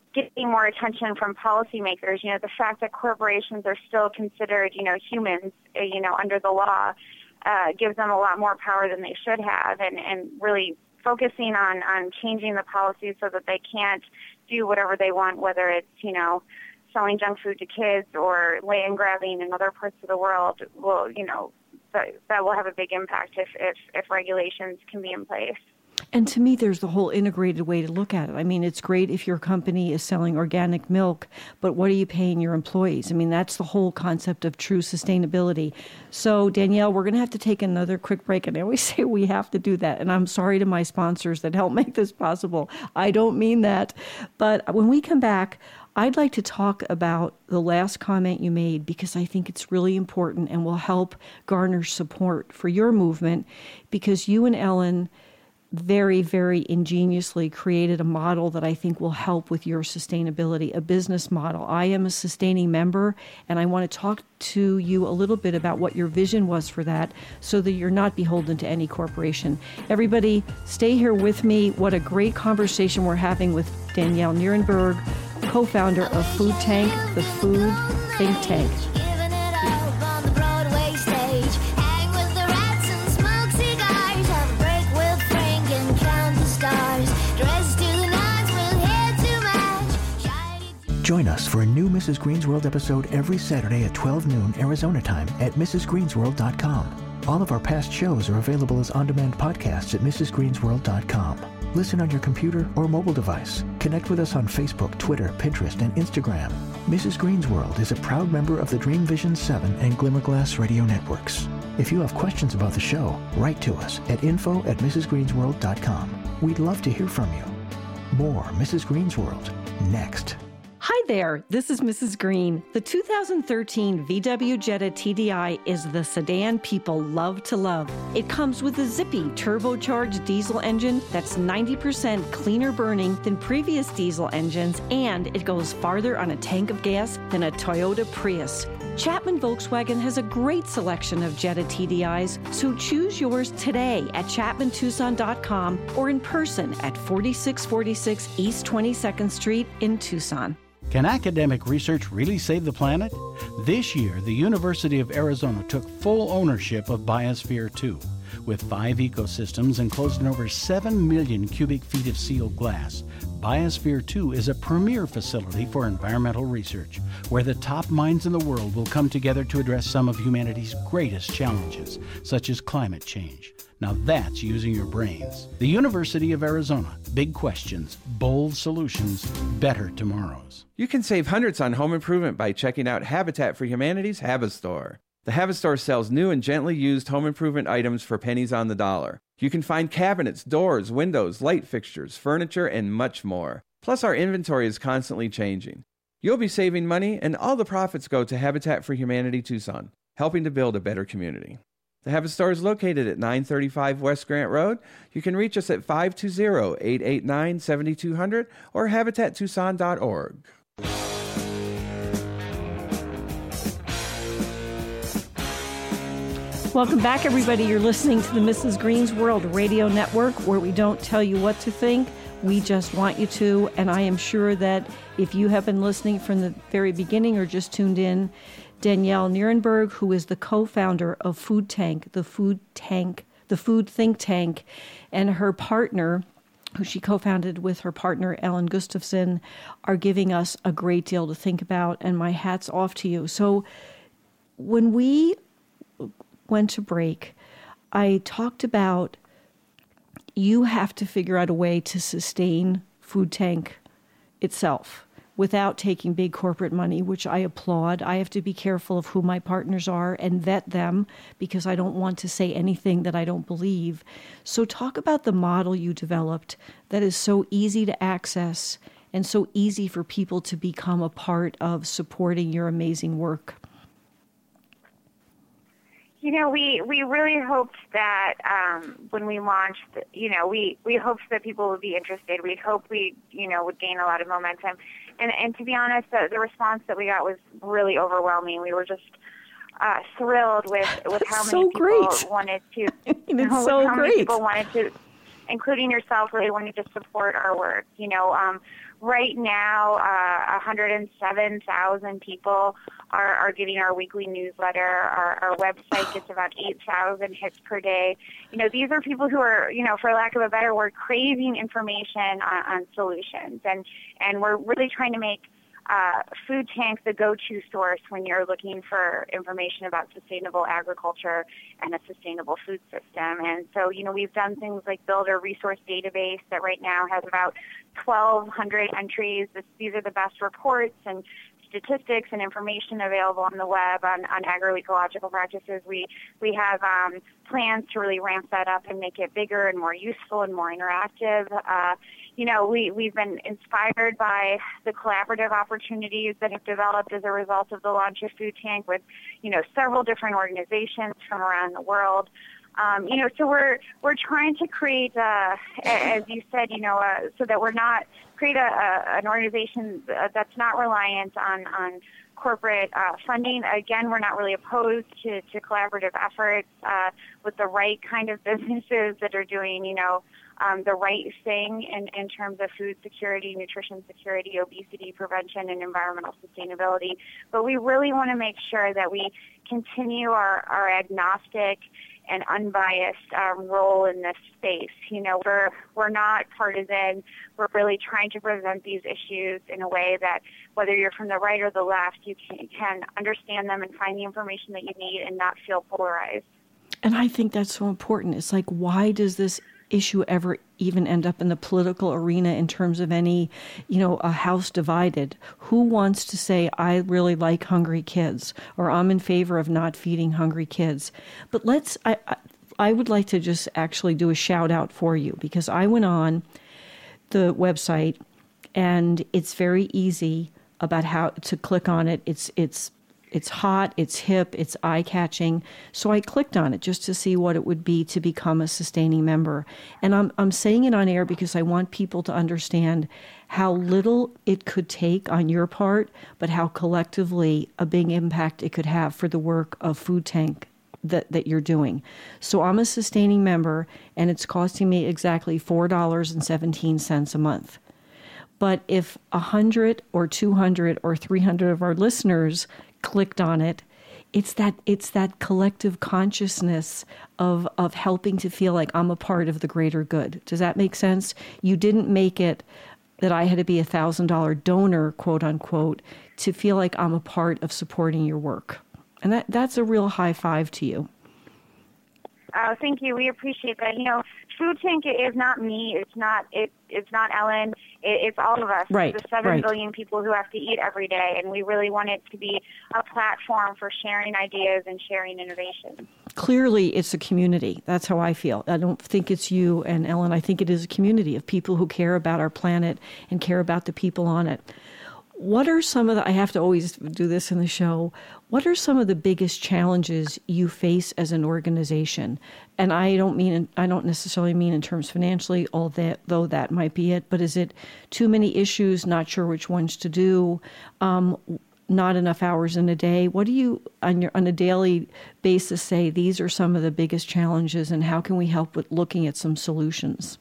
getting more attention from policymakers. You know, the fact that corporations are still considered, you know, humans, uh, you know, under the law, uh, gives them a lot more power than they should have, and, and really focusing on, on changing the policies so that they can't do whatever they want, whether it's, you know, selling junk food to kids or land grabbing in other parts of the world. Will, you know, that, that will have a big impact if, if, if regulations can be in place. And to me, there's the whole integrated way to look at it. I mean, it's great if your company is selling organic milk, but what are you paying your employees? I mean, that's the whole concept of true sustainability. So, Danielle, we're going to have to take another quick break. And I always say we have to do that. And I'm sorry to my sponsors that help make this possible. I don't mean that. But when we come back, I'd like to talk about the last comment you made, because I think it's really important and will help garner support for your movement, because you and Ellen very, very ingeniously created a model that I think will help with your sustainability, a business model. I am a sustaining member, and I want to talk to you a little bit about what your vision was for that, so that you're not beholden to any corporation. Everybody, stay here with me. What a great conversation we're having with Danielle Nierenberg, co-founder of Food Tank, the food think tank. Join us for a new Missus Green's World episode every Saturday at twelve noon Arizona time at Mrs Greens World dot com. All of our past shows are available as on-demand podcasts at Mrs Greens World dot com. Listen on your computer or mobile device. Connect with us on Facebook, Twitter, Pinterest, and Instagram. Missus Green's World is a proud member of the Dream Vision seven and Glimmerglass radio networks. If you have questions about the show, write to us at info at Mrs Greens World dot com. We'd love to hear from you. More Missus Green's World next. Hi there, this is Missus Green. The two thousand thirteen V W Jetta T D I is the sedan people love to love. It comes with a zippy turbocharged diesel engine that's ninety percent cleaner burning than previous diesel engines, and it goes farther on a tank of gas than a Toyota Prius. Chapman Volkswagen has a great selection of Jetta T D Is, so choose yours today at Chapman Tucson dot com or in person at forty-six forty-six East twenty-second Street in Tucson. Can academic research really save the planet? This year, the University of Arizona took full ownership of Biosphere two. With five ecosystems enclosed in over seven million cubic feet of sealed glass, Biosphere two is a premier facility for environmental research, where the top minds in the world will come together to address some of humanity's greatest challenges, such as climate change. Now that's using your brains. The University of Arizona. Big questions, bold solutions, better tomorrows. You can save hundreds on home improvement by checking out Habitat for Humanity's Habistore. The Habistore sells new and gently used home improvement items for pennies on the dollar. You can find cabinets, doors, windows, light fixtures, furniture, and much more. Plus, our inventory is constantly changing. You'll be saving money, and all the profits go to Habitat for Humanity Tucson, helping to build a better community. The Habistore is located at nine thirty-five West Grant Road. You can reach us at five two zero, eight eight nine, seven two zero zero or habitat tucson dot org. Welcome back, everybody. You're listening to the Missus Green's World Radio Network, where we don't tell you what to think. We just want you to. And I am sure that if you have been listening from the very beginning or just tuned in, Danielle Nierenberg, who is the co-founder of Food Tank, the food tank, the food think tank, and her partner, who she co-founded with her partner, Ellen Gustafson, are giving us a great deal to think about, and my hat's off to you. So when we went to break, I talked about you have to figure out a way to sustain Food Tank itself without taking big corporate money, which I applaud. I have to be careful of who my partners are and vet them, because I don't want to say anything that I don't believe. So talk about the model you developed that is so easy to access and so easy for people to become a part of supporting your amazing work. You know, we, we really hoped that um, when we launched, you know, we, we hoped that people would be interested. We hoped we, you know, would gain a lot of momentum. And and to be honest, the, the response that we got was really overwhelming. We were just uh, thrilled with, with how so many people great. wanted to, It's you know, so how many great. people wanted to, including yourself, really wanted to support our work. You know, um, right now, uh, one hundred seven thousand people are, are getting our weekly newsletter. Our, our website gets about eight thousand hits per day. You know, these are people who are, you know, for lack of a better word, craving information on, on solutions. And, and we're really trying to make Uh, Food Tank the go-to source when you're looking for information about sustainable agriculture and a sustainable food system. And so, you know, we've done things like build a resource database that right now has about twelve hundred entries. This, these are the best reports and statistics and information available on the web on, on agroecological practices. We we have um, plans to really ramp that up and make it bigger and more useful and more interactive. Uh, you know, we, we've been inspired by the collaborative opportunities that have developed as a result of the launch of Food Tank with, you know, several different organizations from around the world. Um, you know, so we're we're trying to create, uh, as you said, you know, uh, so that we're not create a, a, an organization that's not reliant on on corporate uh, funding. Again, we're not really opposed to, to collaborative efforts uh, with the right kind of businesses that are doing, you know, um, the right thing in, in terms of food security, nutrition security, obesity prevention, and environmental sustainability. But we really want to make sure that we continue our, our agnostic and unbiased um, role in this space. You know, we're we're not partisan. We're really trying to present these issues in a way that whether you're from the right or the left, you can, can understand them and find the information that you need and not feel polarized. And I think that's so important. It's like, why does this issue ever even end up in the political arena in terms of any, you know, a house divided? Who wants to say, I really like hungry kids, or I'm in favor of not feeding hungry kids? But let's, I, I, I would like to just actually do a shout out for you, because I went on the website and it's very easy about how to click on it. It's, it's, It's hot, it's hip, it's eye-catching. So I clicked on it just to see what it would be to become a sustaining member. And I'm I'm saying it on air because I want people to understand how little it could take on your part, but how collectively a big impact it could have for the work of Food Tank that, that you're doing. So I'm a sustaining member, and it's costing me exactly four dollars and seventeen cents a month. But if one hundred or two hundred or three hundred of our listeners clicked on it, it's that it's that collective consciousness of of helping to feel like I'm a part of the greater good. Does that make sense? You didn't make it that I had to be a thousand dollar donor, quote unquote, to feel like I'm a part of supporting your work. And that that's a real high five to you. Oh, thank you. We appreciate that. You know, Food Tank is not me. It's not it. It's not Ellen. It, it's all of us. Right. The seven right. billion people who have to eat every day, and we really want it to be a platform for sharing ideas and sharing innovation. Clearly, it's a community. That's how I feel. I don't think it's you and Ellen. I think it is a community of people who care about our planet and care about the people on it. What are some of the, I have to always do this in the show, what are some of the biggest challenges you face as an organization? And I don't mean, I don't necessarily mean in terms financially, although that might be it, but is it too many issues, not sure which ones to do, um, not enough hours in a day? What do you, on your on a daily basis, say these are some of the biggest challenges, and how can we help with looking at some solutions?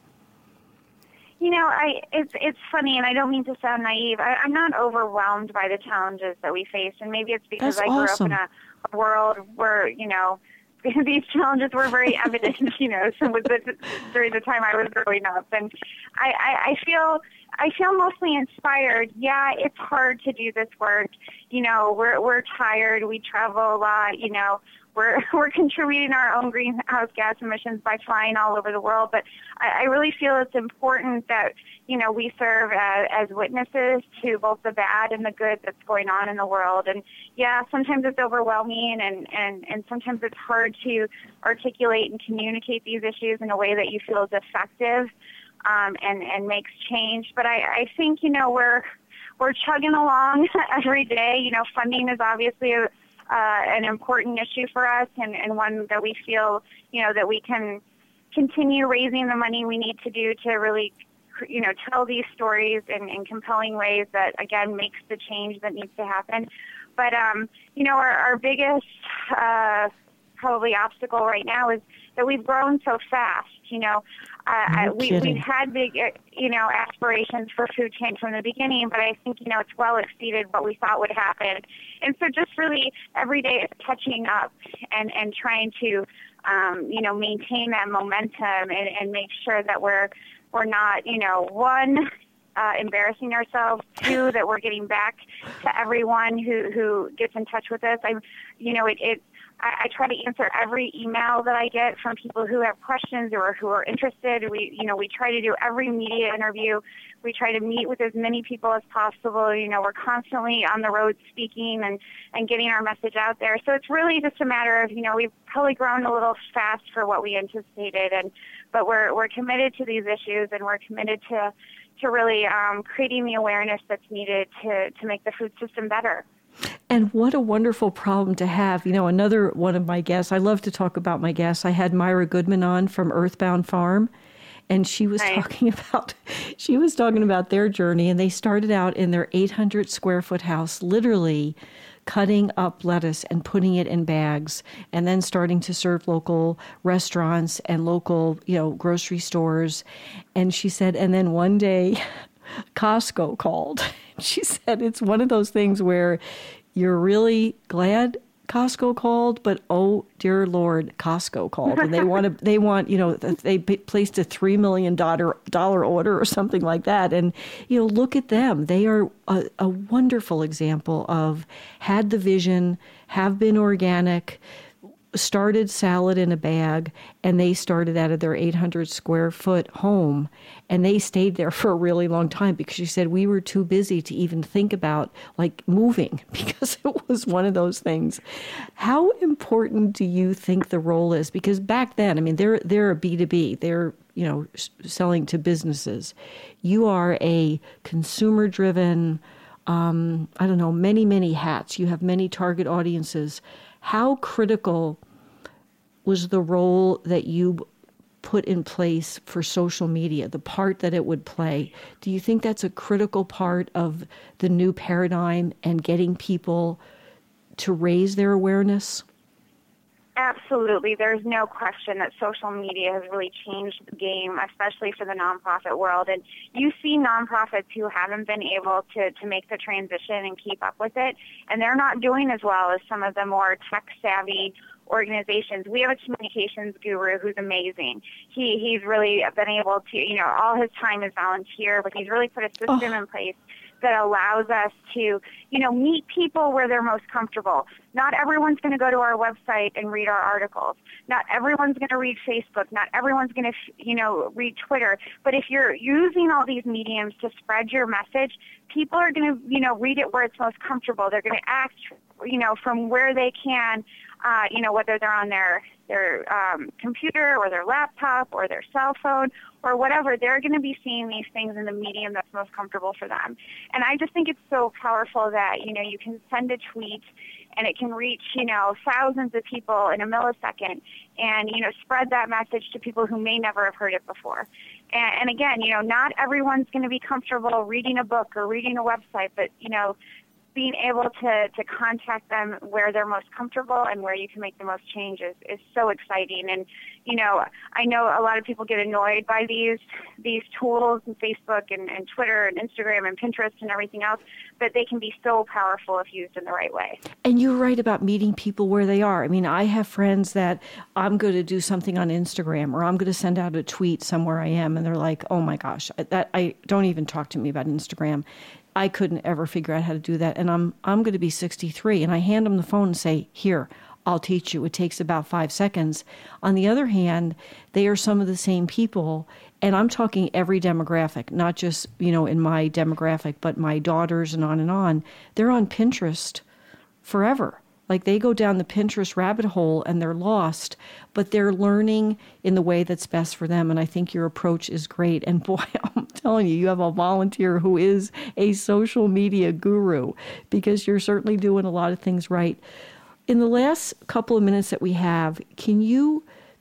You know, I it's it's funny, and I don't mean to sound naive. I, I'm not overwhelmed by the challenges that we face, and maybe it's because That's I grew awesome. up in a, a world where, you know, these challenges were very evident, you know, so with the, during the time I was growing up. And I, I, I feel I feel mostly inspired. Yeah, it's hard to do this work. You know, we're we're tired. We travel a lot. You know, we're we're contributing our own greenhouse gas emissions by flying all over the world. But I, I really feel it's important that, you know, we serve as, as witnesses to both the bad and the good that's going on in the world. And yeah, sometimes it's overwhelming, and, and, and sometimes it's hard to articulate and communicate these issues in a way that you feel is effective um, and, and makes change. But I, I think, you know, we're we're chugging along every day. You know, funding is obviously a, uh, an important issue for us, and, and one that we feel, you know, that we can continue raising the money we need to do to really, you know, tell these stories in, in compelling ways that, again, makes the change that needs to happen. But, um, you know, our, our biggest uh, probably obstacle right now is that we've grown so fast. You know, Uh, No I, we, kidding. we've had big, uh, you know, aspirations for Food Tank from the beginning, but I think, you know, it's well exceeded what we thought would happen. And so just really every day it's catching up and, and trying to, um, you know, maintain that momentum and, and make sure that we're, we're not, you know, one, uh, embarrassing ourselves, two, that we're getting back to everyone who, who gets in touch with us. I, you know, it, it I, I try to answer every email that I get from people who have questions or who are interested. We, you know, we try to do every media interview. We try to meet with as many people as possible. You know, we're constantly on the road speaking and, and getting our message out there. So it's really just a matter of, you know, we've probably grown a little fast for what we anticipated, and but we're we're committed to these issues, and we're committed to to really um, creating the awareness that's needed to to make the food system better. And what a wonderful problem to have. You know, another one of my guests, I love to talk about my guests. I had Myra Goodman on from Earthbound Farm, and she was Right. talking about she was talking about their journey, and they started out in their eight hundred square foot house, literally cutting up lettuce and putting it in bags, and then starting to serve local restaurants and local, you know, grocery stores. And she said, and then one day Costco called. She said it's one of those things where you're really glad Costco called, but oh dear Lord, Costco called, and they want to. They want, you know, they placed a three million dollar dollar order or something like that, and you know, look at them. They are a, a wonderful example of had the vision, have been organic, started salad in a bag, and they started out of their eight hundred square foot home, and they stayed there for a really long time because she said we were too busy to even think about like moving because it was one of those things. How important do you think the role is? Because back then, I mean, they're they're a B two B. They're, you know, selling to businesses. You are a consumer driven, um, I don't know, many, many hats. You have many target audiences. How critical was the role that you put in place for social media, the part that it would play? Do you think that's a critical part of the new paradigm and getting people to raise their awareness? Absolutely. There's no question that social media has really changed the game, especially for the nonprofit world. And you see nonprofits who haven't been able to, to make the transition and keep up with it, and they're not doing as well as some of the more tech-savvy organizations. We have a communications guru who's amazing. He He's really been able to, you know, all his time is volunteer, but he's really put a system Oh. in place that allows us to, you know, meet people where they're most comfortable. Not everyone's going to go to our website and read our articles. Not everyone's going to read Facebook. Not everyone's going to, you know, read Twitter. But if you're using all these mediums to spread your message, people are going to, you know, read it where it's most comfortable. They're going to act, you know, from where they can, uh, you know, whether they're on their their um, computer or their laptop or their cell phone or whatever. They're going to be seeing these things in the medium that's most comfortable for them. And I just think it's so powerful that, you know, you can send a tweet and it can reach, you know, thousands of people in a millisecond and, you know, spread that message to people who may never have heard it before. And, and again, you know, not everyone's going to be comfortable reading a book or reading a website, but, you know, being able to, to contact them where they're most comfortable and where you can make the most change is, is so exciting. And, you know, I know a lot of people get annoyed by these these tools and Facebook and, and Twitter and Instagram and Pinterest and everything else, but they can be so powerful if used in the right way. And you're right about meeting people where they are. I mean, I have friends that I'm going to do something on Instagram or I'm going to send out a tweet somewhere I am, and they're like, oh my gosh, that I don't even talk to me about Instagram. I couldn't ever figure out how to do that. And I'm I'm going to be sixty-three. And I hand them the phone and say, here, I'll teach you. It takes about five seconds. On the other hand, they are some of the same people. And I'm talking every demographic, not just, you know, in my demographic, but my daughters and on and on. They're on Pinterest forever. Like they go down the Pinterest rabbit hole and they're lost, but they're learning in the way that's best for them. And I think your approach is great. And boy, I'm telling you, you have a volunteer who is a social media guru because you're certainly doing a lot of things right. In the last couple of minutes that we have, can you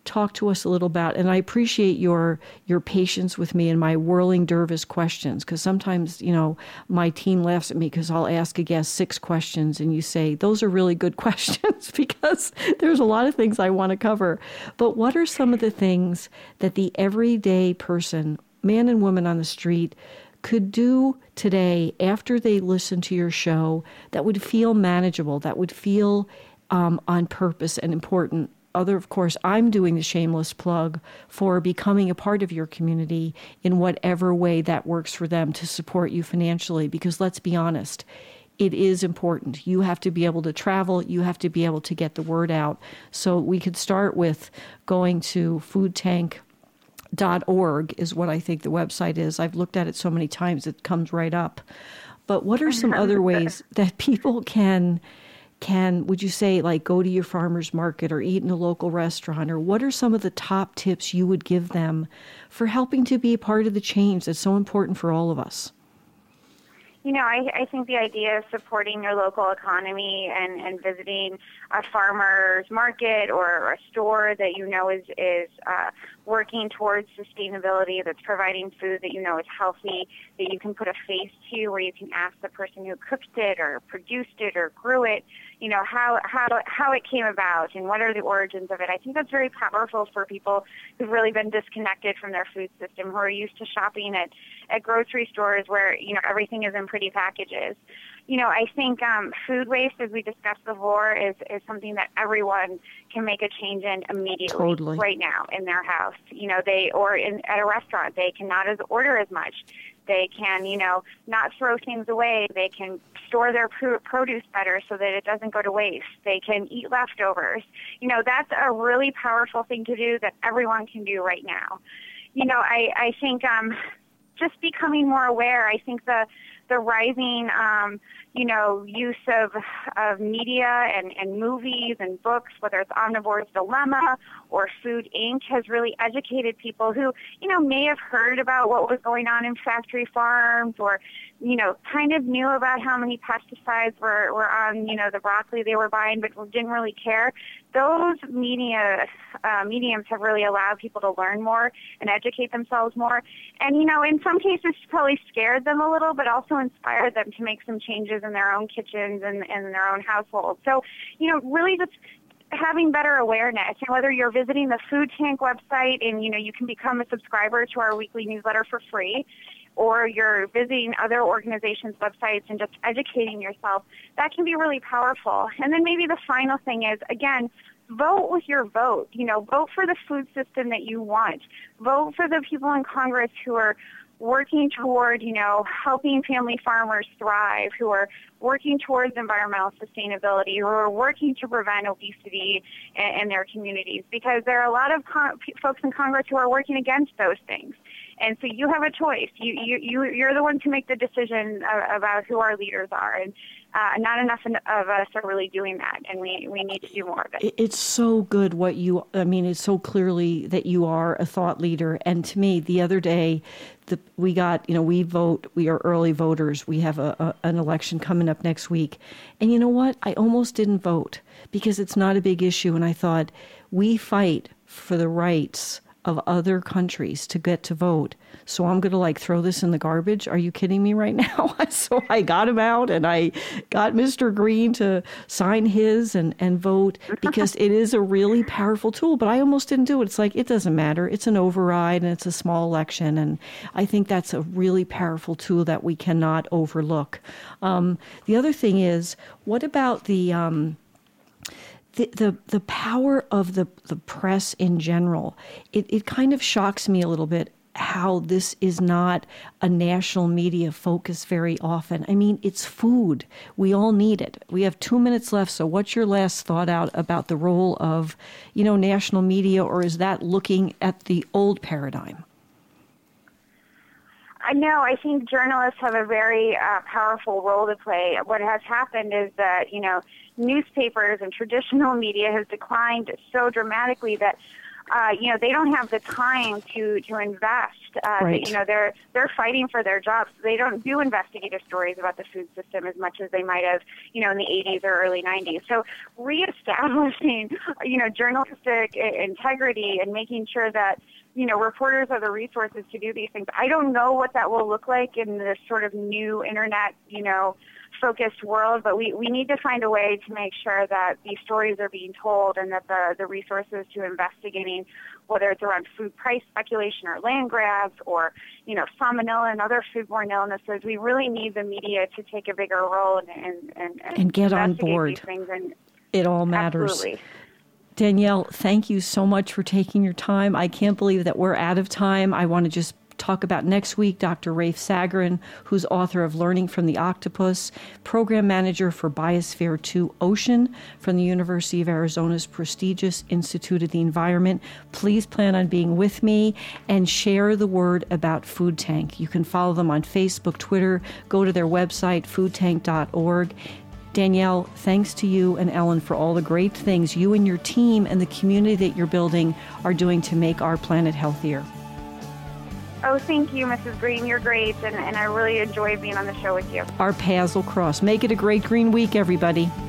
talk to us a little about, and I appreciate your your patience with me and my whirling dervish questions, because sometimes, you know, my team laughs at me because I'll ask a guest six questions and you say, those are really good questions, because there's a lot of things I want to cover. But what are some of the things that the everyday person, man and woman on the street, could do today after they listen to your show that would feel manageable, that would feel um, on purpose and important? Other, of course, I'm doing the shameless plug for becoming a part of your community in whatever way that works for them to support you financially, because let's be honest, it is important. You have to be able to travel. You have to be able to get the word out. So we could start with going to food tank dot org is what I think the website is. I've looked at it so many times it comes right up. But what are some other ways that people can, can, would you say, like go to your farmer's market or eat in a local restaurant? Or what are some of the top tips you would give them for helping to be a part of the change that's so important for all of us? You know, I, I think the idea of supporting your local economy and, and visiting a farmer's market or a store that you know is, is uh, working towards sustainability, that's providing food that you know is healthy, that you can put a face to, where you can ask the person who cooked it or produced it or grew it, you know, how, how, how it came about and what are the origins of it. I think that's very powerful for people who've really been disconnected from their food system, who are used to shopping at, at grocery stores where, you know, everything is in pretty packages. You know, I think um, food waste, as we discussed before, is, is something that everyone can make a change in immediately, totally. Right now in their house. You know, they or in, at a restaurant, they cannot as order as much. They can, you know, not throw things away. They can store their pr- produce better so that it doesn't go to waste. They can eat leftovers. You know, that's a really powerful thing to do that everyone can do right now. You know, I, I think um, just becoming more aware, I think the the rising, um, you know, use of, of media and, and movies and books, whether it's Omnivore's Dilemma or Food Incorporated, has really educated people who, you know, may have heard about what was going on in factory farms or, you know, kind of knew about how many pesticides were, were on, you know, the broccoli they were buying, but didn't really care. Those media uh, mediums have really allowed people to learn more and educate themselves more. And, you know, in some cases probably scared them a little, but also inspired them to make some changes in their own kitchens and in their own households. So, you know, really just having better awareness, and whether you're visiting the Food Tank website and, you know, you can become a subscriber to our weekly newsletter for free, or you're visiting other organizations' websites and just educating yourself, that can be really powerful. And then maybe the final thing is, again, vote with your vote. You know, vote for the food system that you want. Vote for the people in Congress who are working toward, you know, helping family farmers thrive, who are working towards environmental sustainability, who are working to prevent obesity in, in their communities, because there are a lot of con- folks in Congress who are working against those things. And so you have a choice. You, you, you, you're the one to make the decision uh, about who our leaders are. And uh, not enough of us are really doing that. And we, we need to do more of it. It's so good what you, I mean, it's so clearly that you are a thought leader. And to me, the other day, the, we got, you know, we vote, we are early voters. We have a, a, an election coming up next week. And you know what? I almost didn't vote because it's not a big issue. And I thought, we fight for the rights of other countries to get to vote. So I'm going to like throw this in the garbage. Are you kidding me right now? So I got him out and I got Mister Green to sign his and, and vote, because it is a really powerful tool, but I almost didn't do it. It's like, it doesn't matter. It's an override and it's a small election. And I think that's a really powerful tool that we cannot overlook. Um, the other thing is, what about the, um, The, the the power of the, the press in general? It, it kind of shocks me a little bit how this is not a national media focus very often. I mean, it's food. We all need it. We have two minutes left, so what's your last thought out about the role of, you know, national media, or is that looking at the old paradigm? I know. I think journalists have a very uh, powerful role to play. What has happened is that, you know, newspapers and traditional media has declined so dramatically that, uh, you know, they don't have the time to, to invest Uh, Right. that, you know, they're they're fighting for their jobs. They don't do investigative stories about the food system as much as they might have, you know, in the eighties or early nineties. So reestablishing, you know, journalistic integrity and making sure that, you know, reporters have the resources to do these things. I don't know what that will look like in this sort of new internet, you know, focused world, but we, we need to find a way to make sure that these stories are being told and that the, the resources to investigating, whether it's around food price speculation or land grabs or, you know, salmonella and other foodborne illnesses, we really need the media to take a bigger role and, and, and, And get on investigate board. these things. And It all matters. Absolutely. Danielle, thank you so much for taking your time. I can't believe that we're out of time. I want to just talk about next week Doctor Rafe Sagarin, who's author of Learning from the Octopus, program manager for Biosphere two Ocean from the University of Arizona's prestigious Institute of the Environment. Please plan on being with me and share the word about Food Tank. You can follow them on Facebook, Twitter, go to their website, food tank dot org. Danielle, thanks to you and Ellen for all the great things you and your team and the community that you're building are doing to make our planet healthier. Oh, thank you, Missus Green. You're great, and, and I really enjoy being on the show with you. Our paths will cross. Make it a great green week, everybody.